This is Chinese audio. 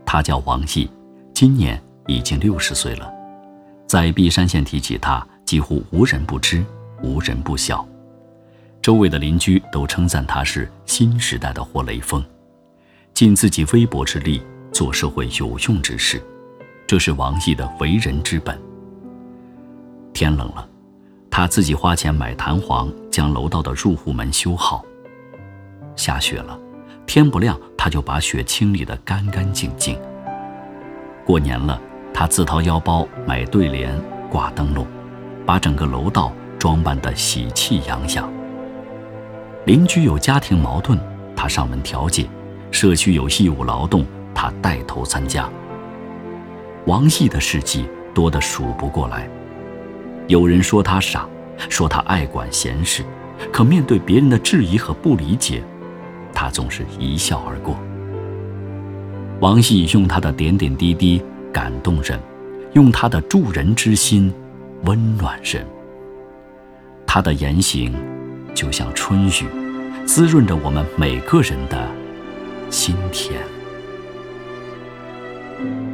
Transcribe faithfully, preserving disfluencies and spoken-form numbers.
他叫王毅，今年已经六十岁了。在璧山县提起他，几乎无人不知，无人不晓。周围的邻居都称赞他是新时代的活雷锋，尽自己微薄之力做社会有用之事，这是王毅的为人之本。天冷了，他自己花钱买弹簧，将楼道的入户门修好。下雪了，天不亮他就把雪清理得干干净净。过年了，他自掏腰包买对联挂灯笼，把整个楼道装扮得喜气洋洋。邻居有家庭矛盾，他上门调解；社区有义务劳动，他带头参加。王毅的事迹多得数不过来。有人说他傻，说他爱管闲事，可面对别人的质疑和不理解，他总是一笑而过。王毅用他的点点滴滴感动人，用他的助人之心温暖人。他的言行就像春雨，滋润着我们每个人的心田。